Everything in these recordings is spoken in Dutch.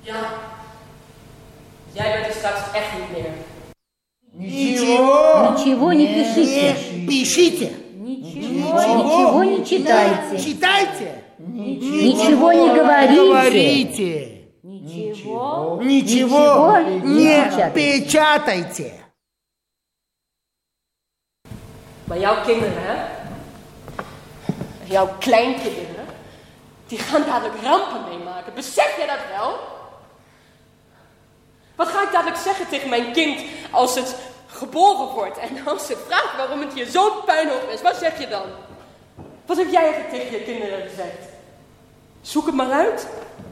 Ja. Jij bent er straks echt niet meer. Ничего не пишите. Пишите. Ничего не читайте. Читайте. Ничего не говорите. Ничего не печатайте. Maar jouw kinderen, hè? Jouw kleinkinderen, die gaan dadelijk rampen meemaken. Besef je dat wel? Wat ga ik dadelijk zeggen tegen mijn kind als het geboren wordt en als het vraagt waarom het hier zo'n puinhoop is? Wat zeg je dan? Wat heb jij eigenlijk tegen je kinderen gezegd? Zoek het maar uit.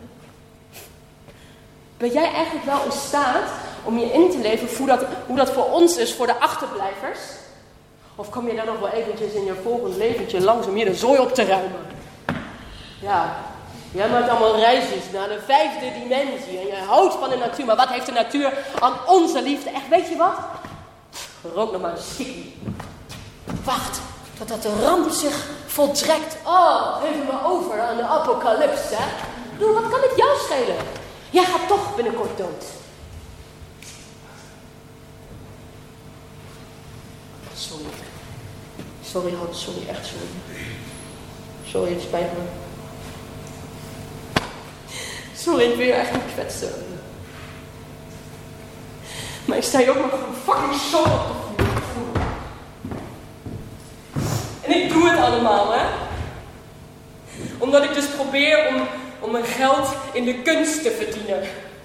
Ben jij eigenlijk wel in staat om je in te leven hoe dat voor ons is, voor de achterblijvers? Of kom je dan nog wel eventjes in je volgend leventje langzaam hier de zooi op te ruimen? Ja, jij maakt allemaal reisjes naar de 5e dimensie en je houdt van de natuur. Maar wat heeft de natuur aan onze liefde? Echt, weet je wat? Rook nog maar een sikkie. Wacht, totdat de ramp zich voltrekt. Oh, geef me over aan de apocalyps, hè? Doe, wat kan het jou schelen? Jij gaat toch binnenkort dood. Sorry. Sorry, Han. Sorry, echt sorry. Sorry, het spijt me. Sorry, ik wil je echt niet kwetsen. Maar ik sta je ook nog een fucking show op te voeren. En ik doe het allemaal, hè. Omdat ik dus probeer om mijn geld in de kunst te verdienen.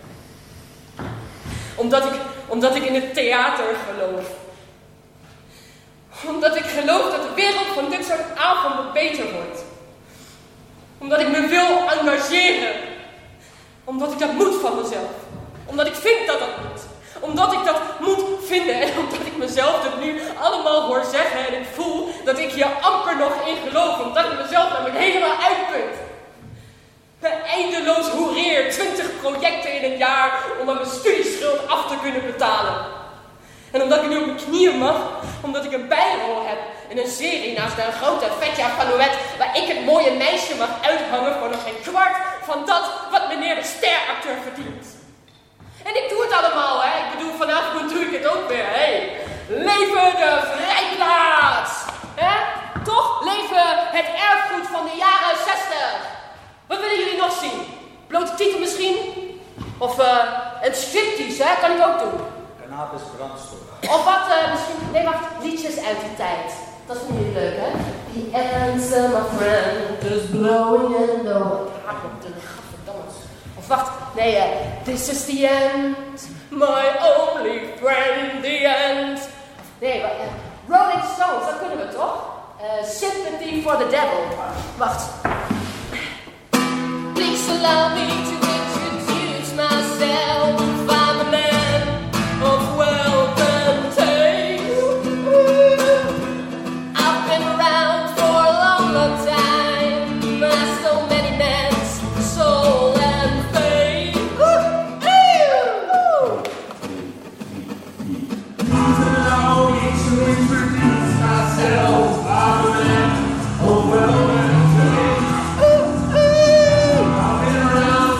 Omdat ik in het theater geloof. Omdat ik geloof dat de wereld van dit soort avonden beter wordt. Omdat ik me wil engageren. Omdat ik dat moet van mezelf. Omdat ik vind dat dat moet. Omdat ik dat moet vinden. En omdat ik mezelf dit nu allemaal hoor zeggen. En ik voel dat ik hier amper nog in geloof. Omdat ik mezelf namelijk helemaal uitput. Eindeloos hoereer. 20 projecten in een jaar om aan mijn studieschuld af te kunnen betalen. En omdat ik nu op mijn knieën mag, omdat ik een bijrol heb in een serie naast een grote Vetja van Noët, waar ik het mooie meisje mag uithangen voor nog geen kwart van dat wat meneer de steracteur verdient. En ik doe het allemaal, hè. Ik bedoel, vanavond doe ik het ook weer, hè. Leven de vrijplaats! Hè? Toch? Leven het erfgoed van de jaren 60. Wat willen jullie nog zien? Blote titel misschien? Of een striptease, hè? Kan ik ook doen. Cannabis brandstof. Of wat, misschien, nee wacht, liedjes uit die tijd. Dat vinden jullie leuk, hè? The answer, my friend, is blowing in the wind. Of wacht, nee, this is the end, my only friend, the end. Nee, Rolling Stones, dat kunnen we toch? Sympathy for the devil. Wacht. Please allow me to introduce myself. I'm a man of wealth and taste. I've been around for a long, long time. So many men's soul and faith. Please allow me to introduce myself. I'm a man of wealth and taste. I've been around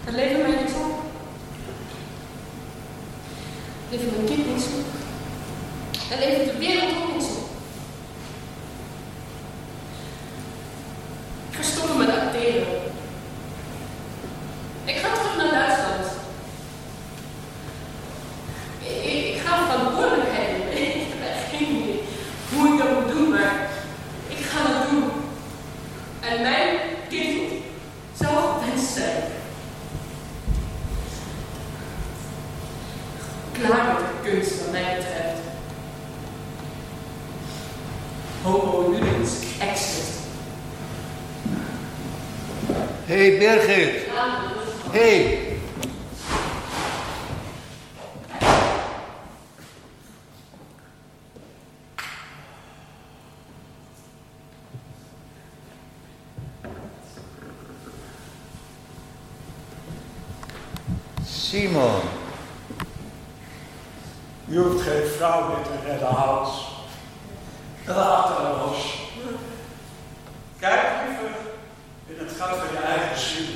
Het leven mij niet op. Het leven mijn kind niet zo. Het leven de wereld ook niet zo. Ik ga stoppen met acteren. Ik ga terug naar Duitsland. Ik ga verantwoordelijkheid nemen. Ik heb echt geen idee hoe ik dat moet doen, maar ik ga dat doen. En mijn kind zal wens zijn. Klaar met de kunst wat mij betreft. Homo ludens exit. Hey Birgit. Hey. Simon. Je hoeft geen vrouw meer te redden, Hans. Laat haar los. Kijk liever in het gat van je eigen ziel.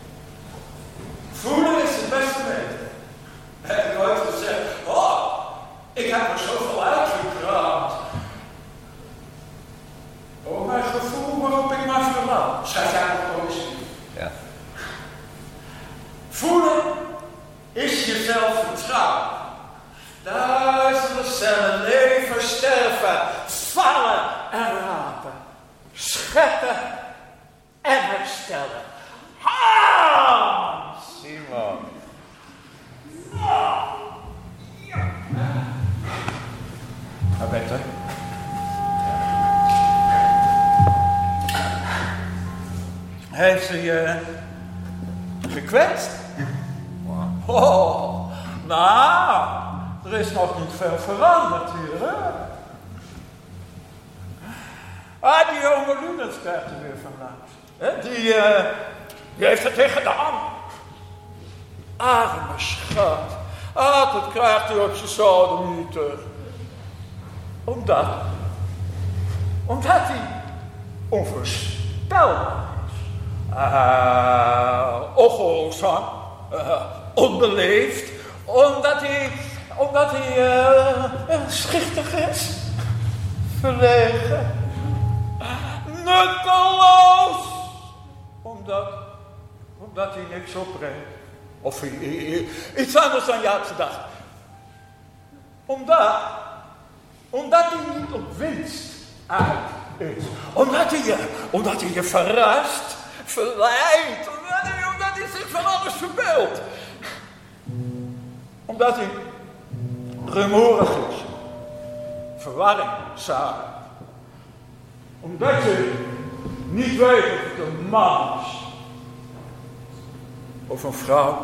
Voelen is het beste weten. Heb ik ooit gezegd, oh, ik heb er zoveel uitgekraamd. Oh, mijn gevoel waarop ik maar verlang. Schrijf jij nog poëzie? Ja. Voelen is jezelf vertrouwen. Duizenden cellen leven, sterven, vallen en rapen. Scheppen en herstellen. Hans! Simon. Ga beter. Heeft ze je gekwetst? Oh, nou, er is nog niet veel veranderd hier, hè? Die Homo ludens krijgt er weer vandaag. Die heeft het weer gedaan. Arme schat. Altijd krijgt hij op zijn sodemieter. Omdat hij onvoorspelbaar is. Ongehoorzaam. Onbeleefd. Omdat hij schichtig is. Verlegen. Nutteloos. Omdat hij niks opbrengt. Of iets anders dan je had gedacht. Omdat hij niet op winst uit is. Omdat hij je verrast, verleidt. Omdat hij zich van alles verbeeldt. Omdat hij rumoerig is. Verwarring zaait. Omdat je niet weet of het een man is. Of een vrouw.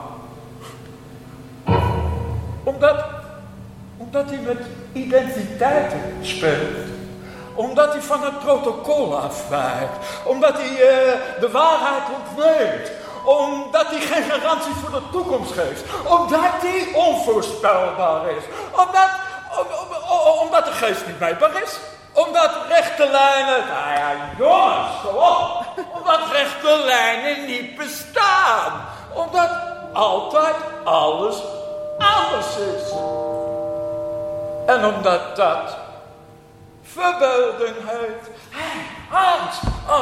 Omdat hij met identiteiten speelt. Omdat hij van het protocol afwijkt. Omdat hij de waarheid ontneemt. Omdat hij geen garantie voor de toekomst geeft. Omdat hij onvoorspelbaar is. Omdat de geest niet meetbaar is. Omdat rechte lijnen... Nou ja, jongens, kom op. Omdat rechte lijnen niet bestaan. Omdat altijd alles anders is. En omdat dat verbeelding heet. Hans,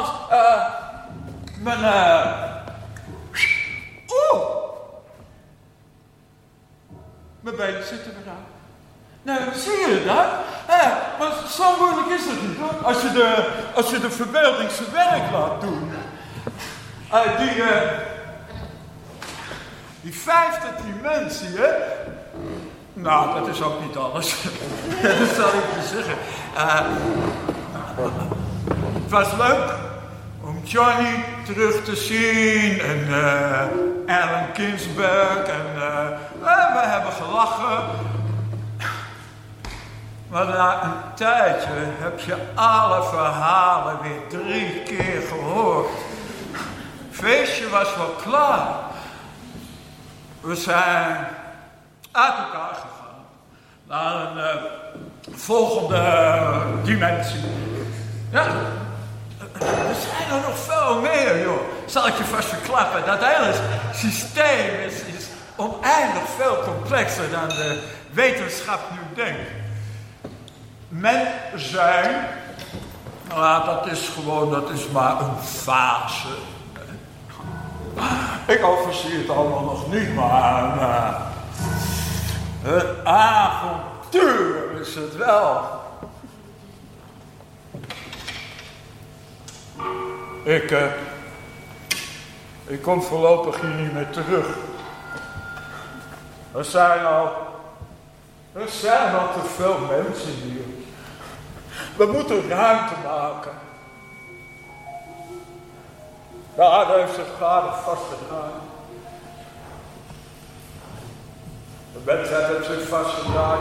mijn benen zitten eraan. Nou, zie je dat? Maar zo moeilijk is het niet, hoor. Als je de verbeelding zijn werk laat doen. Die vijfde dimensie, hè? Nou, dat is ook niet alles. Dat zal ik je zeggen. Het was leuk om Johnny terug te zien. En Allen Ginsberg. En we hebben gelachen. Maar na een tijdje heb je alle verhalen weer 3 keer gehoord. Het feestje was wel klaar. We zijn uit elkaar gegaan. Naar een volgende dimensie. Ja, er zijn er nog veel meer, joh. zal ik je vast verklappen. Dat hele systeem is oneindig veel complexer dan de wetenschap nu denkt. Mens zijn, dat is maar een fase. Ik overzie het allemaal nog niet, maar een avontuur is het wel. Ik kom voorlopig hier niet meer terug. Er zijn al te veel mensen hier. We moeten ruimte maken. Daar heeft zich gade vastgedraaid. De mensheid heeft zich vastgedraaid.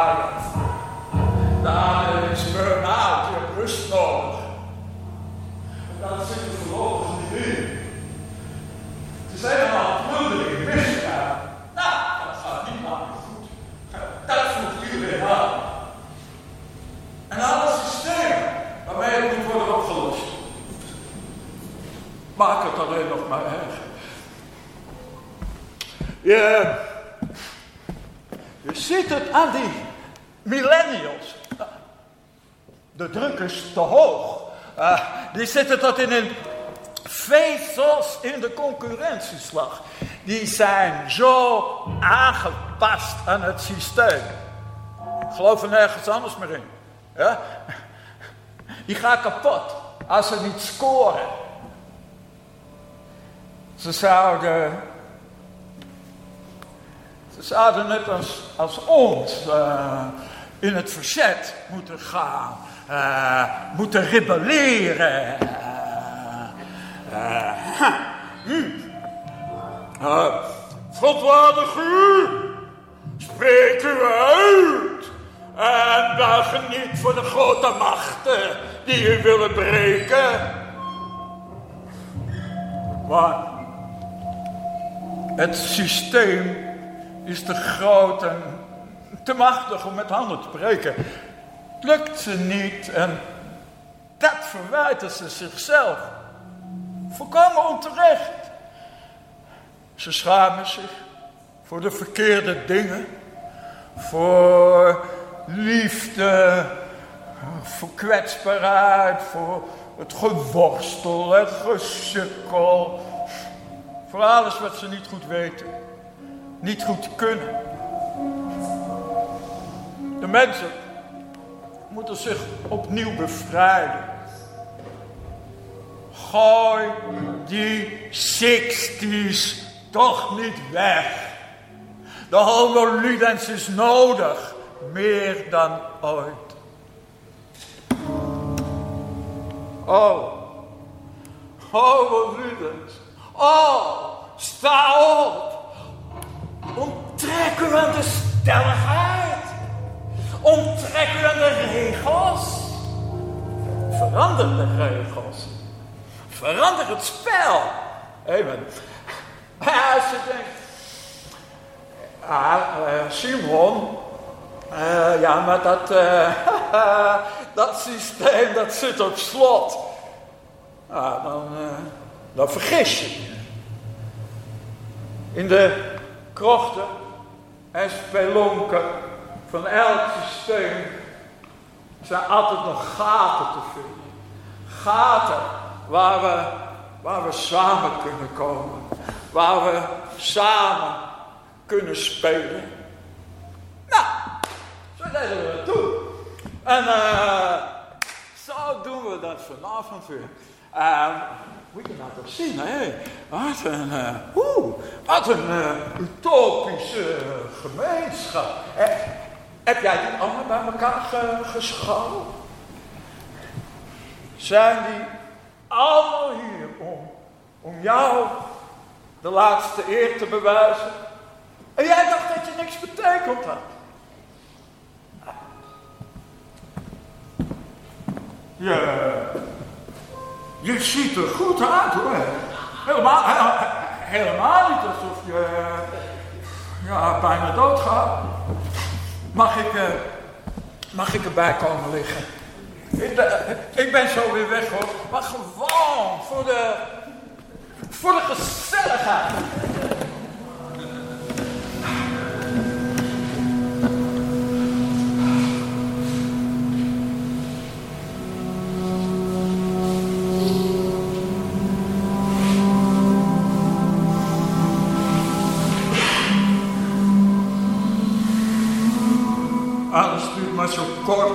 De aarde is burn-out, je hebt rust nodig. En dat zit er voorlopig niet in. Ze zijn allemaal plundering, misdaad. Nou, dat gaat niet langer goed. Dat voelt iedereen aan. En alle systemen waarmee het moet worden opgelost. Maak het alleen nog maar erg. Je ziet het aan die millennials. De druk is te hoog. Die zitten tot in hun vezels in de concurrentieslag. Die zijn zo aangepast aan het systeem. Geloof er nergens anders meer in. Ja? Die gaan kapot als ze niet scoren. Ze zouden net als ons in het verzet moeten gaan. Moeten rebelleren. Verontwaardig u. Spreek u uit. En buig niet voor de grote machten die u willen breken. Maar het systeem is te groot en te machtig om met handen te breken. Het lukt ze niet en dat verwijten ze zichzelf. Volkomen onterecht. Ze schamen zich voor de verkeerde dingen. Voor liefde, voor kwetsbaarheid, voor het geworstel, het gesukkel. Voor alles wat ze niet goed weten, niet goed kunnen. De mensen moeten zich opnieuw bevrijden. Gooi die 60's toch niet weg. De homo ludens is nodig, meer dan ooit. Oh, homo ludens. Oh, sta op. Onttrek u aan de stelligheid. Onttrek u aan de regels. Verander de regels. Verander het spel. Amen. Als je denkt, Simon, ja, maar dat systeem dat zit op slot. Dan vergis je. In de krochten en spelonken van elk systeem zijn altijd nog gaten te vinden. Gaten waar we samen kunnen komen. Waar we samen kunnen spelen. Nou, zo deden we dat toen. En zo doen we dat vanavond weer. Moet je nou toch zien, hè? Wat een utopische gemeenschap. Heb jij die allemaal bij elkaar geschouwd? Zijn die allemaal hier om jou de laatste eer te bewijzen? En jij dacht dat je niks betekend had. Je ziet er goed uit, hoor. Helemaal niet alsof je bijna doodgaat. Mag ik erbij komen liggen? Ik ben zo weer weg, hoor. Maar gewoon voor Voor de gezelligheid. Alles duurt maar zo kort.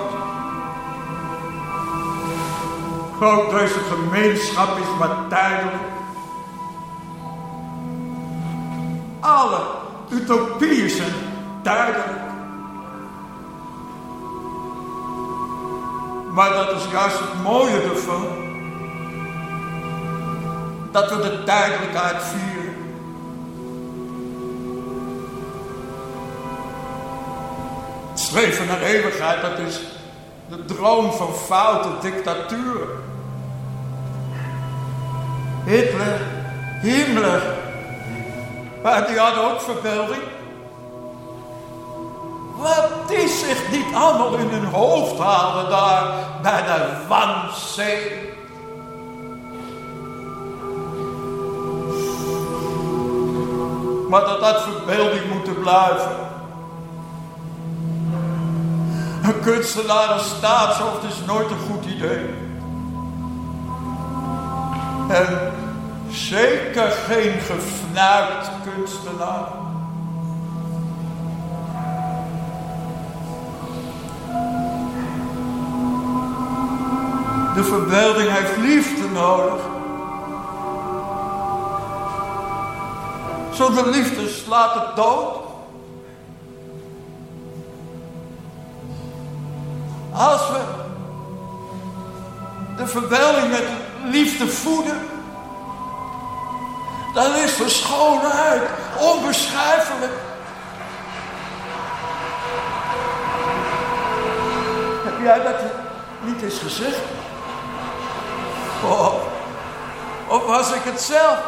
Ook deze gemeenschap is maar tijdelijk. Alle utopieën zijn tijdelijk. Maar dat is juist het mooie ervan. Dat we de tijdelijkheid vieren. Het streven naar eeuwigheid, dat is de droom van foute dictatuur. Hitler, Himmler, maar die hadden ook verbeelding. Wat die zich niet allemaal in hun hoofd halen daar bij de Wannsee. Maar dat had verbeelding moeten blijven. Een kunstenaar als staatshoofd is nooit een goed idee. En zeker geen gefnuikt kunstenaar. De verbeelding heeft liefde nodig. Zonder liefde slaat het dood. Als we de verbeelding met liefde voeden, dan is de schoonheid onbeschrijfelijk. Heb jij dat niet eens gezegd? Oh, of was ik het zelf?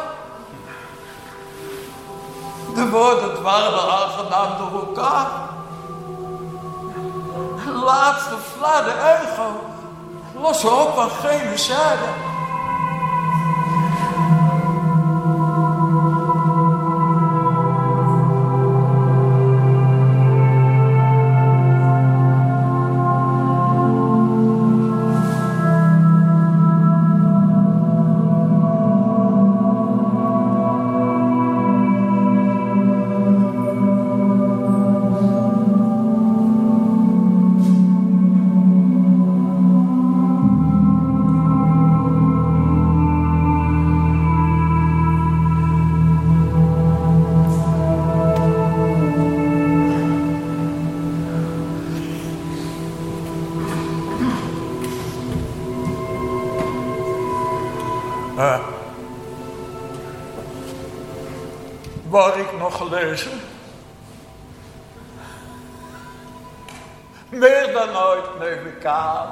De woorden dwarrelen aangenaam door elkaar. Laatste flarde ego, los op van geen zijde. Waar ik nog gelezen? Meer dan ooit neem ik aan.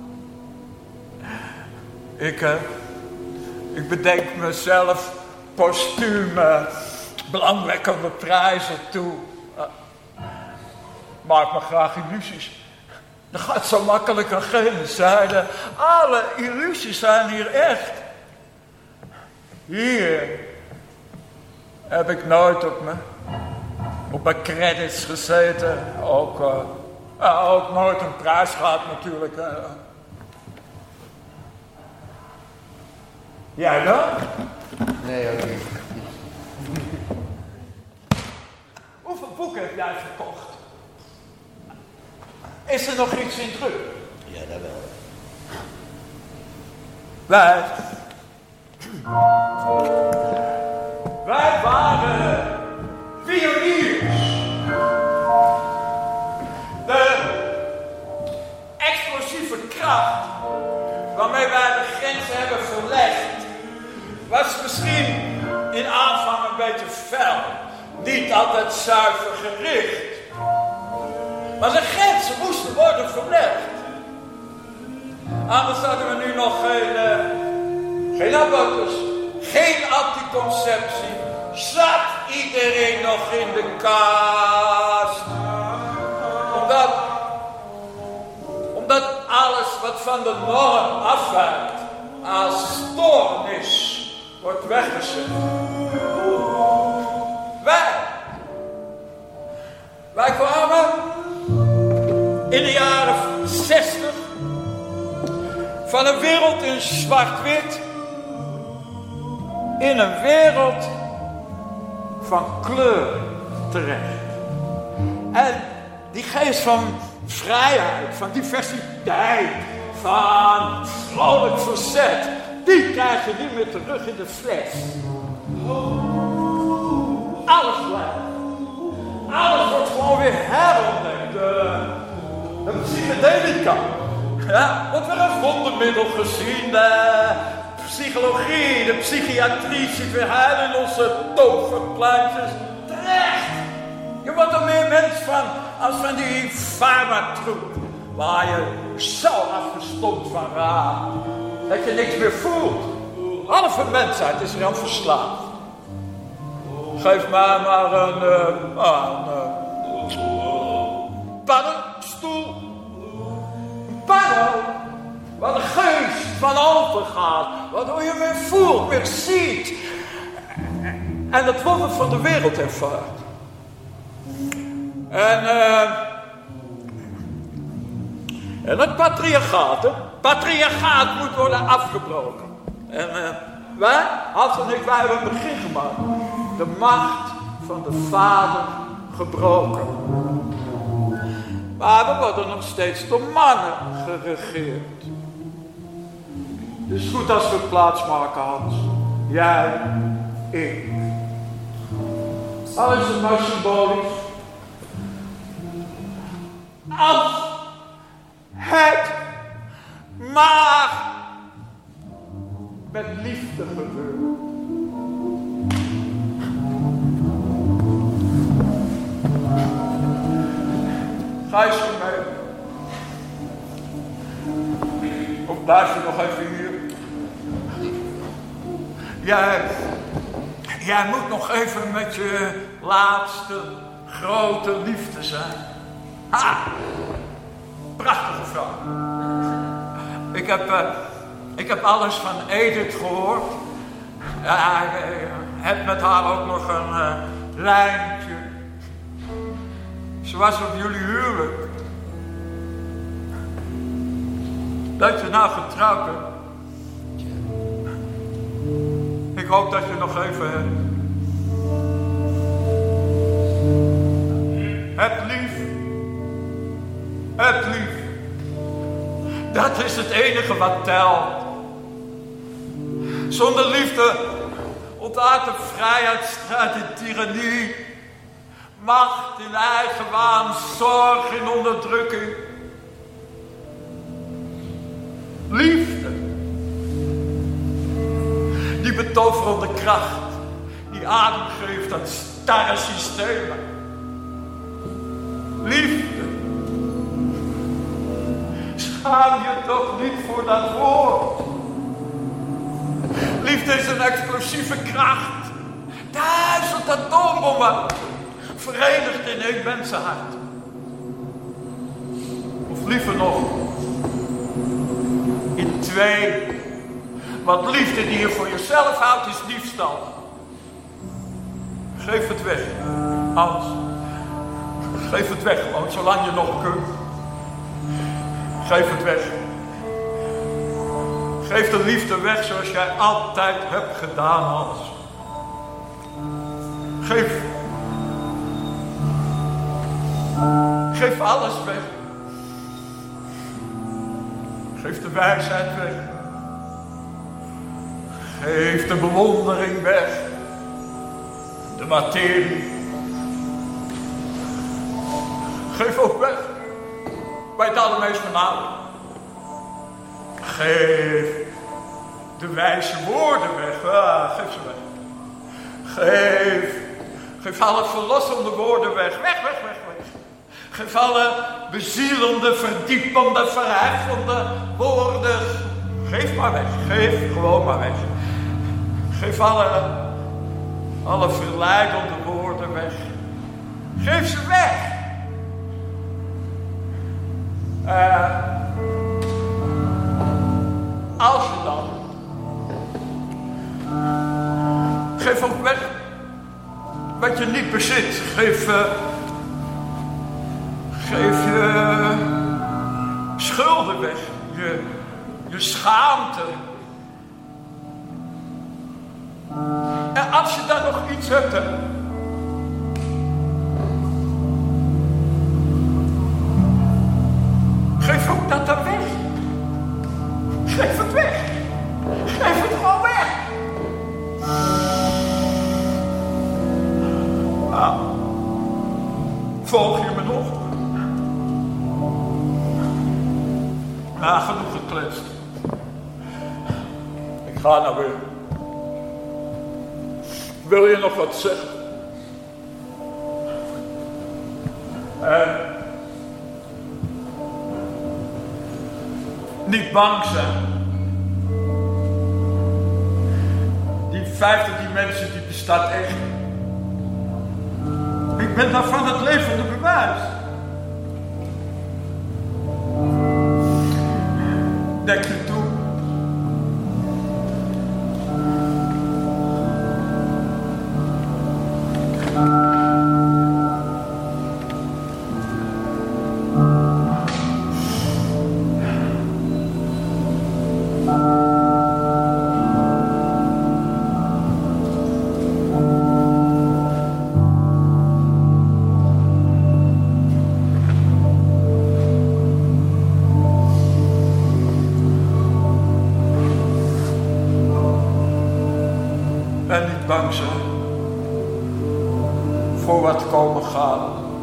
Ik bedenk mezelf postuum belangwekkende prijzen toe. Maak me graag illusies. Dat gaat zo makkelijk aan geen zijde. Alle illusies zijn hier echt. Hier heb ik nooit op mijn credits gezeten. Ook nooit een prijs gehad natuurlijk. Jij dan? Nee, ook niet. Hoeveel boeken heb jij verkocht? Is er nog iets in druk? Ja, dat wel. Wij waren pioniers. De explosieve kracht waarmee wij de grenzen hebben verlegd, was misschien in aanvang een beetje fel. Niet altijd zuiver gericht. Maar de grenzen moesten worden verlegd. Anders hadden we nu nog geen abortus, geen anticonceptie. Zat iedereen nog in de kast. Omdat alles wat van de norm afwijkt als stoornis wordt weggezet. Wij kwamen in de jaren 60 van een wereld in zwart-wit in een wereld van kleur terecht. En die geest van vrijheid, van diversiteit, van vrolijk verzet, die krijg je niet meer terug in de fles. Alles blijft. Alles wordt gewoon weer herontdekt. De psychedelica. Ja, wordt weer een wondermiddel gezien. De psychologie, de psychiatrie ziet weer heil in onze toverpluintjes. Terecht! Je wordt er meer mens van als van die farmatroep. Waar je zo afgestompt van raakt. Dat je niks meer voelt. Halve mensheid is er aan verslaafd. Geef mij maar een paddenstoel. Een paddel. Waar de geest van open gaat. Waardoor je weer voelt, weer ziet. En het wonder van de wereld ervaart. En het patriarchaat. Het patriarchaat moet worden afgebroken. En wij, Hans en ik, wij hebben een begin gemaakt. De macht van de vader gebroken. Maar we worden nog steeds door mannen geregeerd. Het is goed als we plaats maken, Hans. Jij, ik. Al is het maar symbolisch. Als het maar met liefde gebeurt. Ga eens mee. Of blijf je nog even hier? Jij moet nog even met je laatste grote liefde zijn. Ha! Prachtige vrouw. Ik heb alles van Edith gehoord. Ja, ik heb met haar ook nog een lijntje. Ze was op jullie huwelijk. Dat je nou getrouwd bent. Ik hoop dat je nog even hebt. Heb lief. Heb lief. Dat is het enige wat telt. Zonder liefde ontaart de vrijheidsstrijd in tirannie. Macht in eigen waan, zorg in onderdrukking. Liefde. Die betoverende kracht. Die adem geeft aan starre systemen. Liefde. Schaam je toch niet voor dat woord. Liefde is een explosieve kracht. 1000 atoombommen. Verenigd in één mensenhart. Of liever nog. In 2. Want liefde die je voor jezelf houdt is diefstal. Geef het weg. Hans. Geef het weg gewoon, zolang je nog kunt. Geef het weg. Geef de liefde weg zoals jij altijd hebt gedaan, Hans. Geef alles weg. Geef de wijsheid weg. Geef de bewondering weg. De materie. Geef ook weg. Bij het allermeest van allen. Geef de wijze woorden weg. Geef ze weg. Geef alle verlossende woorden weg. Weg. Geef alle bezielende, verdiepende, verheffende woorden. Geef maar weg. Geef gewoon maar weg. Geef alle verleidende woorden weg. Geef ze weg. Als je dan wat je niet bezit. Geef je schulden weg. Je schaamte. En als je dan nog iets hebt, geef ook dat dan weg. Geef het weg. Geef het gewoon weg. Nou, volg je me nog? Nou, genoeg gekletst. Ik ga nou weer. Wil je nog wat zeggen? Niet bang zijn. Die vijfde dimensie die bestaat echt. Ik ben daarvan het levende bewijs. Dek je toe. En niet bang zijn voor wat komen gaat.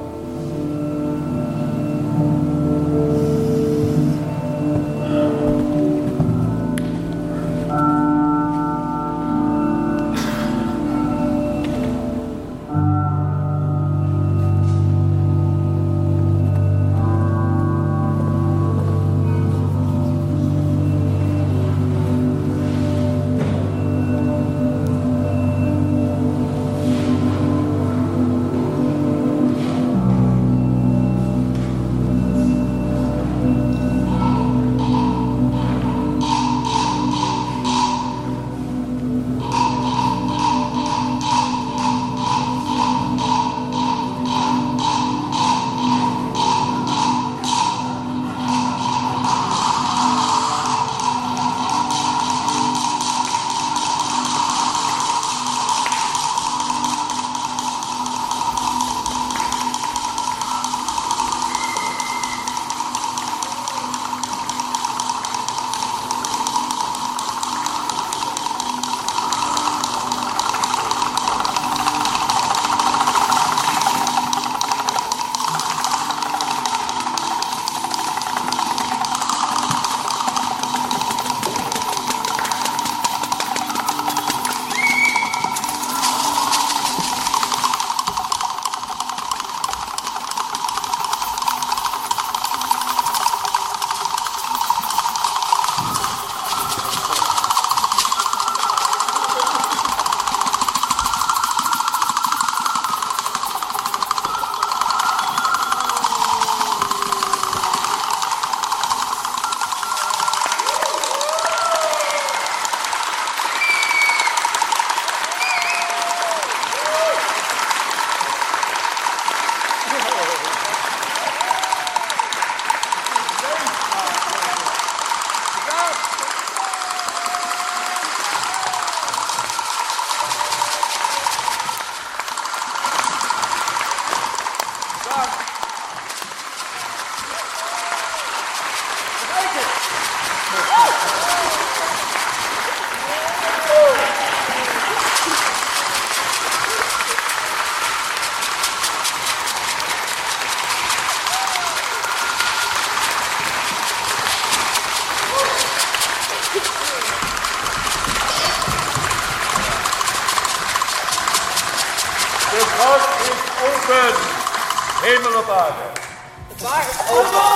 Hemel op aarde. Waar is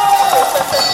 open?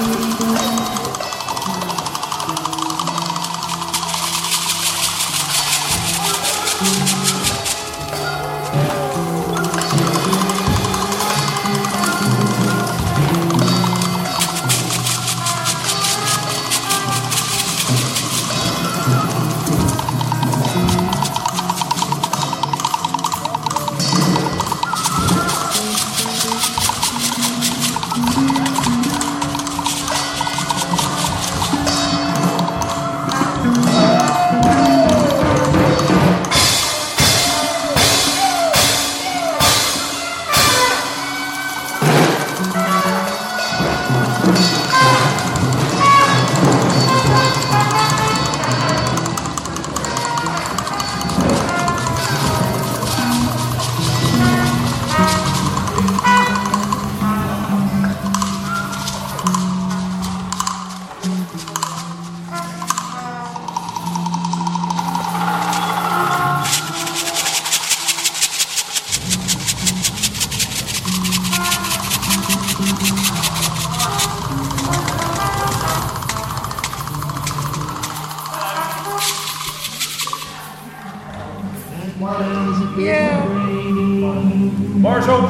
Marshal.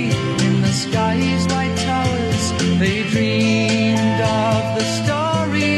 They dreamed of the story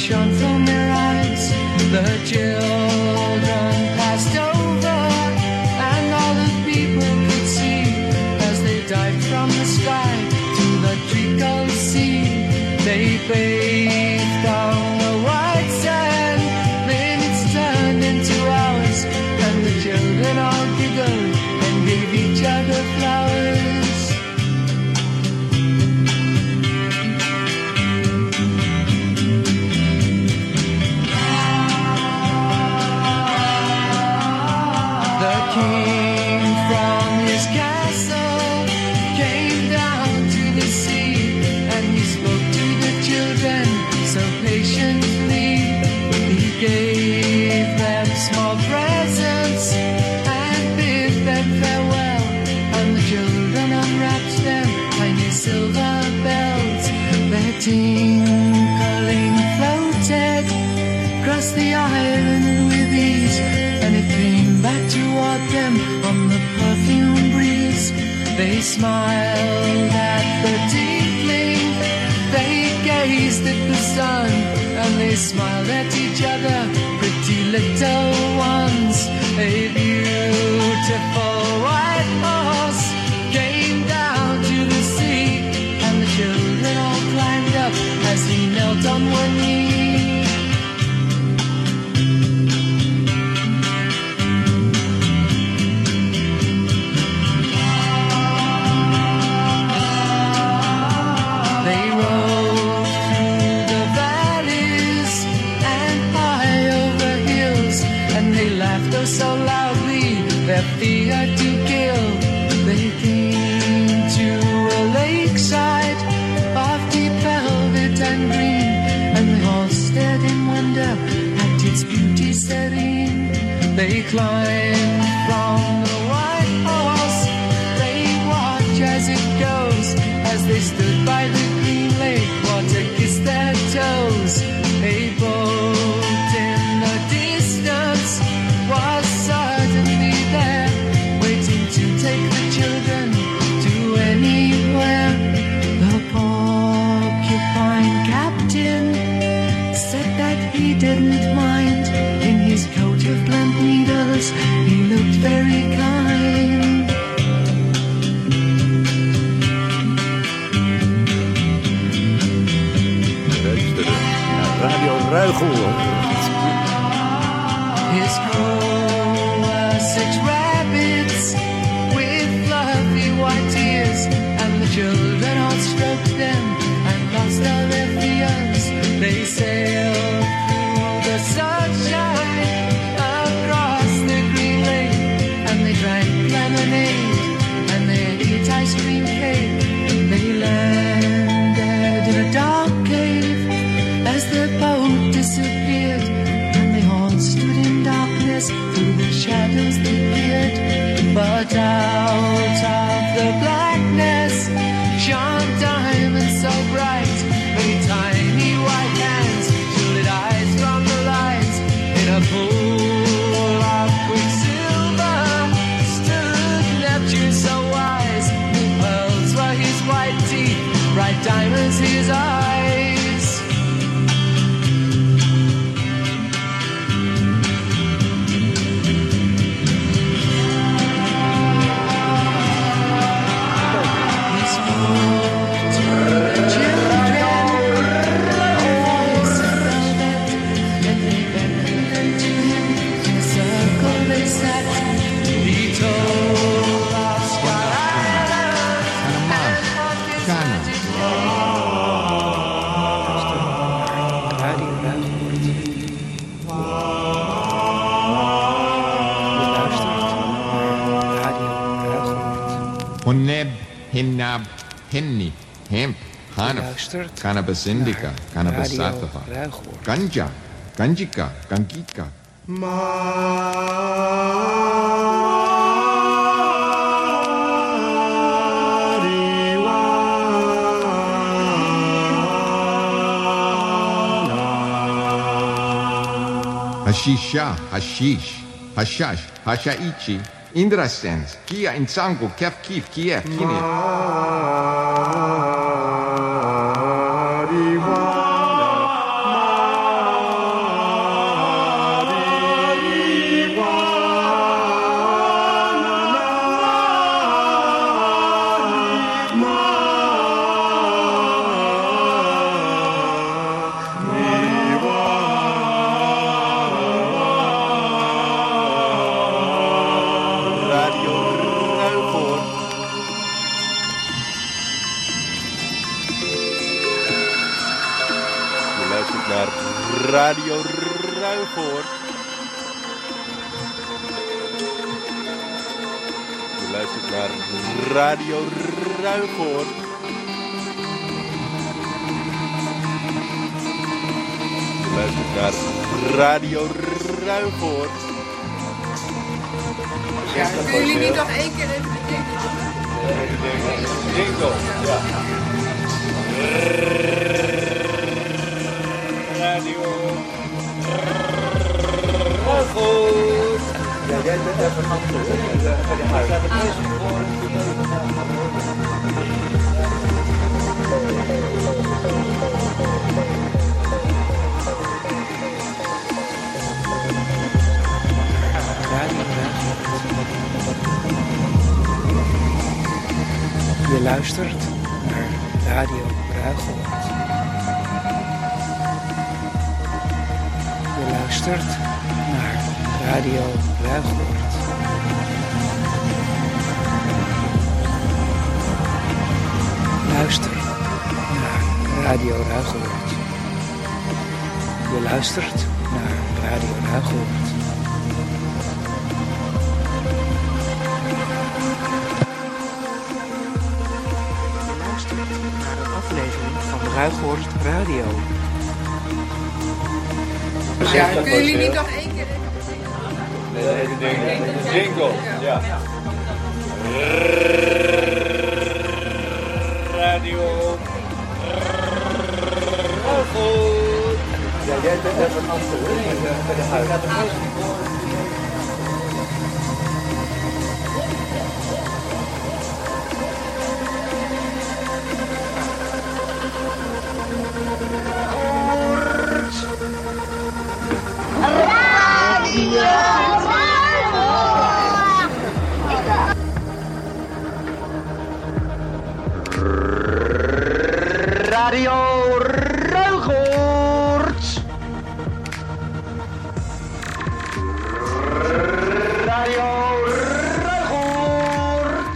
shone from their eyes. The children passed over, and all the people could see as they dived from the sky to the treacle sea. They bathed on the white sand, minutes turned into hours, and the children all giggled and gave each other flowers. The king from his castle came down to the sea, and he spoke to the children so patiently. He gave them small presents and bid them farewell, and the children unwrapped them tiny silver bells. Their tinkling floated across the island with ease, and it came back toward them on the perfume breeze. They smiled at the tinkling, they gazed at the sun, and they smiled at each other, pretty little ones. A beautiful white horse came down to the sea, and the children all climbed up as he knelt on one knee. They rode through the valleys and high over hills, and they laughed oh so loudly, their fear to kill. They came to a lakeside of deep velvet and green, and they all stared in wonder at its beauty serene. They climbed from the white horse, they watch as it goes, as they stood by the green lake, water kissed their toes. A boat in the distance was certainly there, waiting to take the children to anywhere. The porcupine captain said that he didn't mind. In his coat of blunt needles, he looked very kind. Luisteren naar Radio Ruigoord. His crew were 6 rabbits with fluffy white ears, and the children all stroked them and lost all their fears. They sailed through the sunshine across the green lake, and they drank lemonade and they ate ice cream cake. They landed in a dark cave as the boat disappeared, and they all stood in darkness through the shadows they peered. But out of the blackness shone diamonds so bright, many tiny white hands shielded eyes from the light. In a pool of quicksilver stood Neptune so wise. Pearls were his white teeth, bright diamonds his eyes. He spoke to the children, voice of velvet, and they beckoned to him. In a circle they sat. He told of Sky Island and of its magic Honeb, Hinnab, Henni, Hemp, Hanaf, Cannabis indica, Cannabis sativa, Ganja, Ganjika, Gangika. Hashisha, Hashish, Hashash, Hashaichi, Indrasens, Kia Insangu, Kef Kif, Kiev, Kinif. naar Radio Ruigoord. Je luistert naar Radio Ruigoord. Je luistert naar Radio Ruigoord. Ja, kunnen jullie niet nog één keer even de Jingle, ja. Radio Ruigoord. Ja, jij bent even aan het Je luistert naar Radio Ruigoord. Je luistert naar Radio Ruigoord. Luister naar Radio Ruigoord. Je luistert naar Radio Ruigoord. Aflevering van Ruigoord Radio. Ja, kunnen jullie niet nog één keer even de jingle, ja. Radio Ruigoord. Ja, jij bent even aan het Radio Ruigoord. Radio Ruigoord.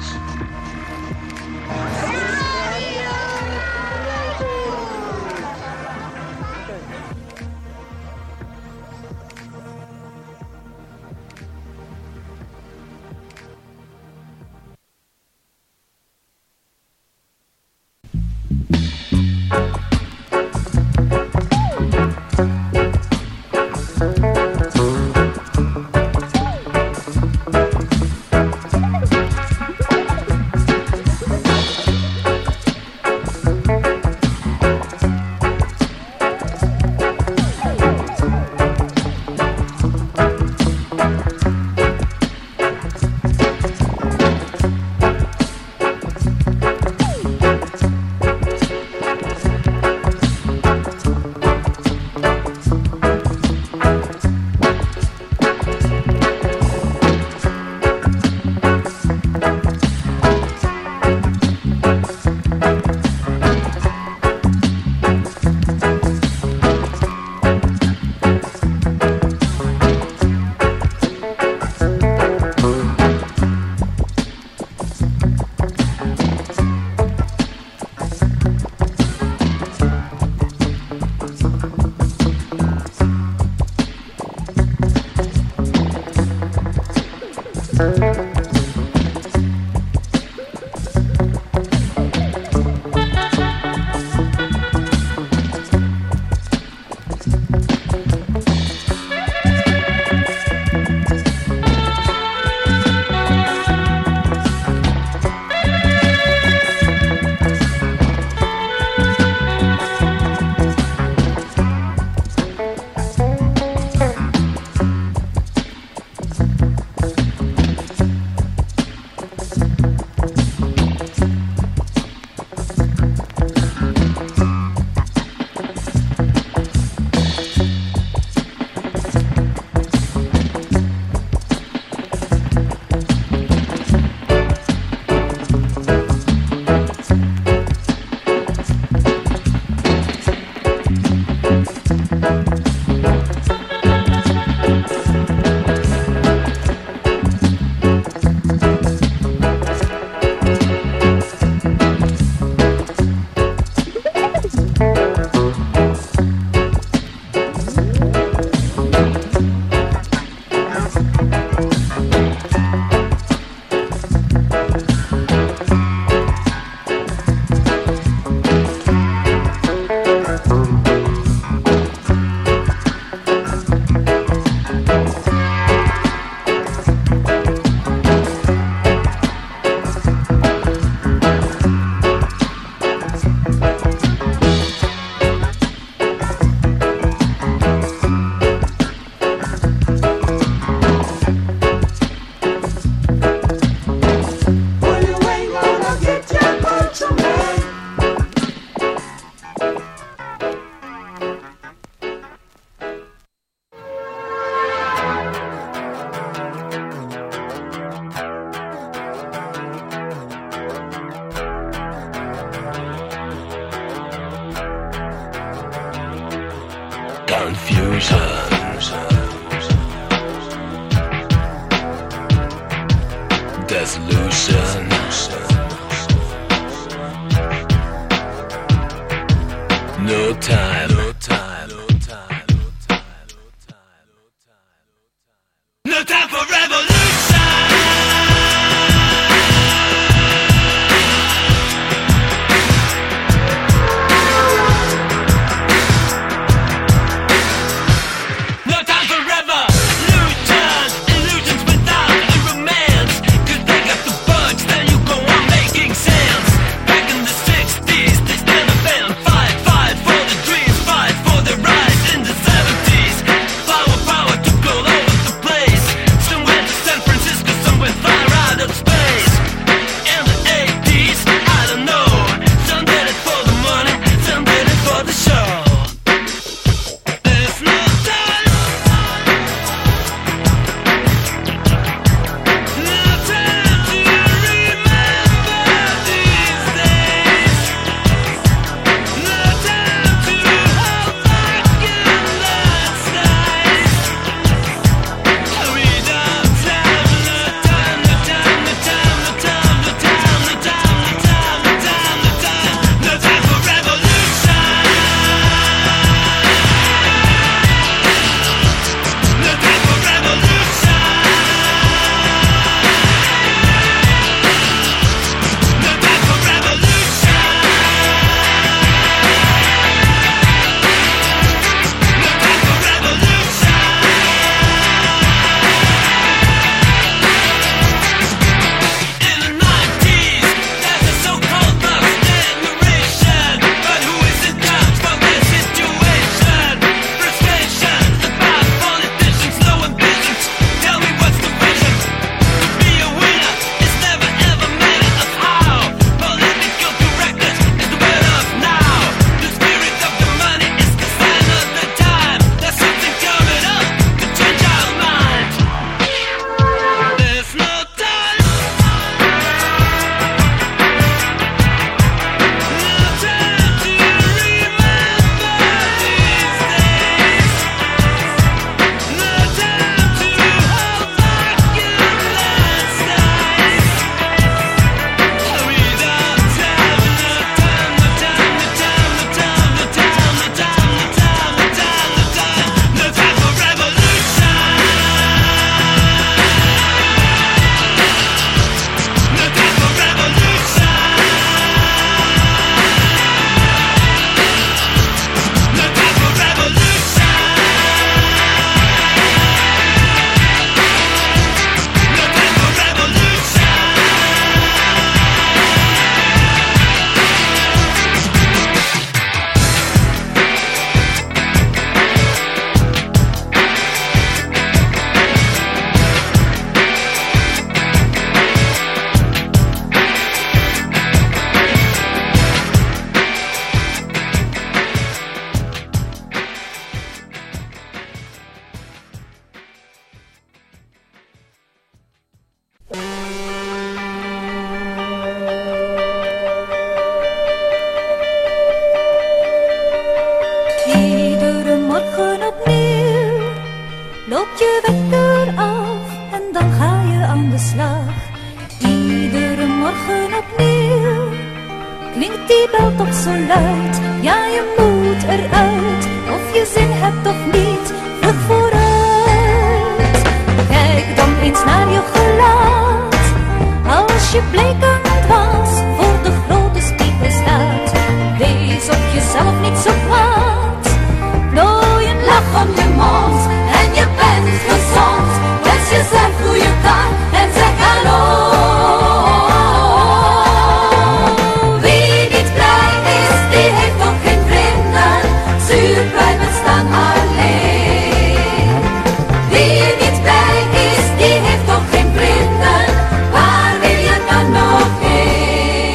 confusion. Dissolution. No time. No time. No time. No time for revolution. No time for revolution. Illusions without a romance. Could pick up the bugs, then you go on making sense. Back in the 60s, they stand up and fight for the dreams, fight for the rights in the 70s. Power took all over the place. Some went to San Francisco, some went far out of space. In the 80s, I don't know. Some did it for the money, some did it for the show. There's no time. No time to remember these days. No time to hold back in that size. We don't have no time, no time, no time, no time, no time, no time, no time, no time, no time, no time for revolution. No time for revolution. No time for revolution. No time for revolution. In the 90s, there's a so-called lost generation. But who is in charge for this situation? Frustration about politicians, no ambitions. Tell me what's the vision? To be a winner is never ever matter of how. Political correctness is the word of now. The spirit of the money is the sign of the time. There's something coming up to change our mind. There's no time. No time to remember these days. No time to hold back in that size. We don't have no time, no time, no time, no time, no time, no time, no time, no time, no time, no time for revolution. No time for revolution. No time for revolution. No time for revolution. Iedere morgen opnieuw loopt je wekker af en dan ga je aan de slag. Iedere morgen opnieuw klinkt die bel toch zo luid. Ja, je moet eruit, of je zin hebt of niet, vlug vooruit. Kijk dan eens naar je gelaat, als je blekend was voor de grote spiegel staat. Wees op jezelf niet zo kwaad, plooi een lach om je mond en je bent gezond. Wens jezelf goede dag en zeg hallo. Wie niet blij is, die heeft ook geen vrienden. Zuur blijven staan alleen. Wie niet blij is, die heeft ook geen vrienden. Waar wil je dan nog heen?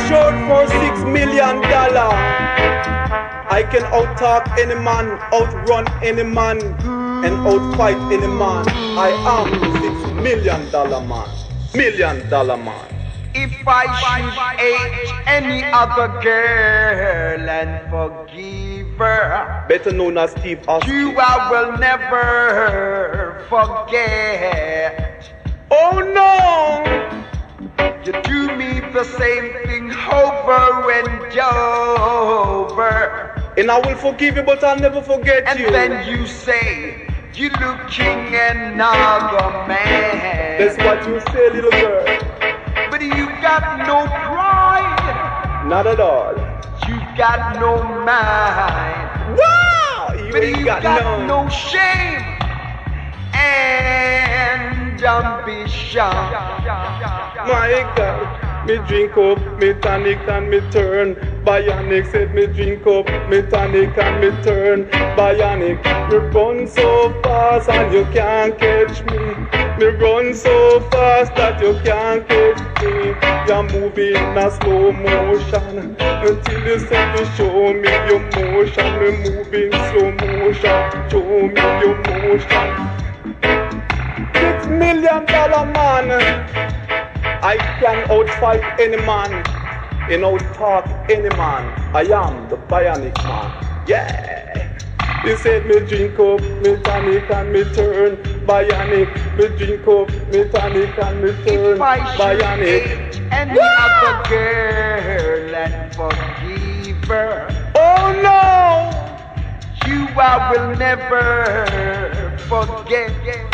short for $6 million. I can out-talk any man, outrun any man, and out-fight any man. I am $6 million man. $1 million man. If I should hate any other girl and forgive her, better known as Steve Austin, you I will never forget. Oh no! You do me the same thing over and over. And I will forgive you, but I'll never forget you. And then you say, you looking another man. That's what you say, little girl. But you got no pride. Not at all. You got no mind. Wow! But you got no shame and ambition. My God, me drink up, me tonic and me turn. Bionic said me drink up, me tonic and me turn. Bionic, me run so fast and you can't catch me. Me run so fast that you can't catch me. You're moving in a slow motion until you say to show me your motion. Me moving slow motion, show me your motion. $6 million man. I can outfight any man and outtalk any man. I am the Bionic man. Yeah. He said me drink up, me tonic and me turn. Bionic, me drink up, me tonic and me turn. Bionic. Any other girl and forgive her. Oh no! You I will never forget.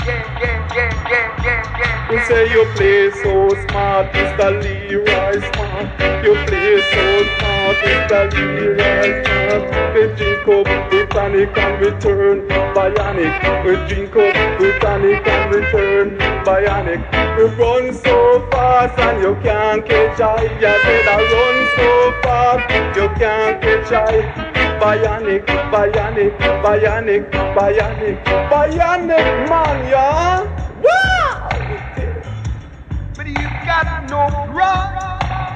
You say you play so smart, Mr. Leroy Smart. You play so smart, Mr. Leroy Smart. We drink up, we tonic and we turn. Bionic, we drink up, we tonic and we turn. Bionic, we run so fast and you can't catch eye. I said I run so fast, you can't catch eye. Bionic, Bionic, Bionic, Bionic, Bionic man, yeah. Wow! But you got no pride.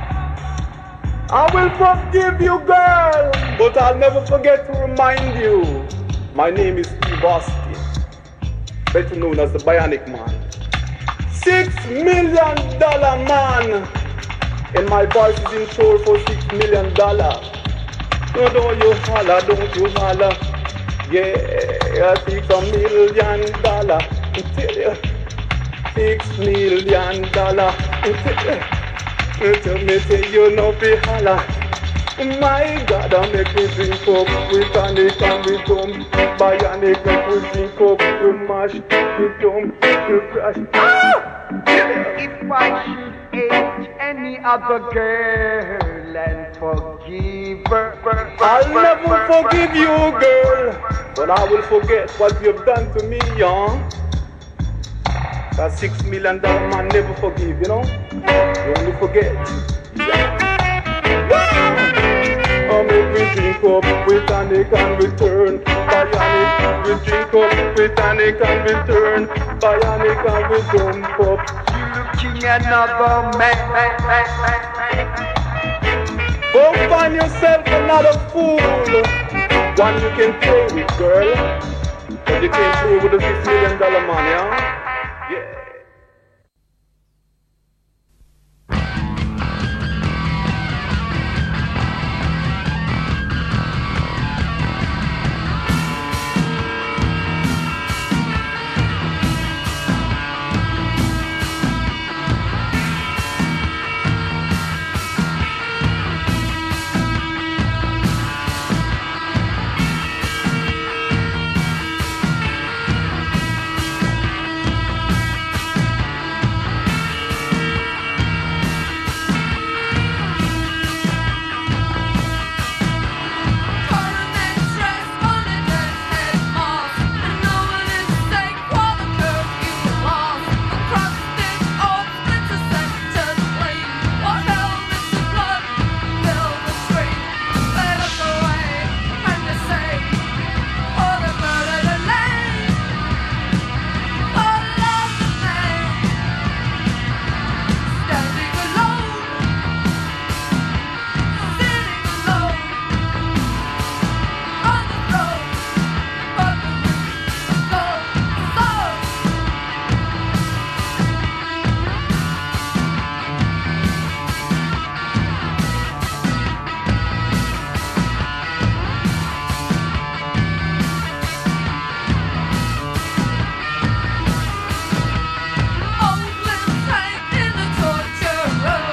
I will forgive you, girl, but I'll never forget to remind you. My name is Steve Austin, better known as the Bionic Man. $6 million man, and my voice is in store for $6 million. No, don't you holler, don't you holler. Yeah, I think $1 million. I tell you, $6 million. Tell me, say you know be holler. My God, I make me drink up with tonic and with rum. Bionic, make me drink up with mash, with dump, with crash. If I should hate any other girl and forgive her, I'll never forgive you, girl, but I will forget what you've done to me, young. That $6 million man never forgive, you know. You only forget. Oh, make me drink up with tonic and return. Bionic, we drink up with tonic and return. Bionic and we jump up. You looking another man. Go find yourself another fool. One you can play with, girl. But you can't play with a $6 million man, yeah? Yeah.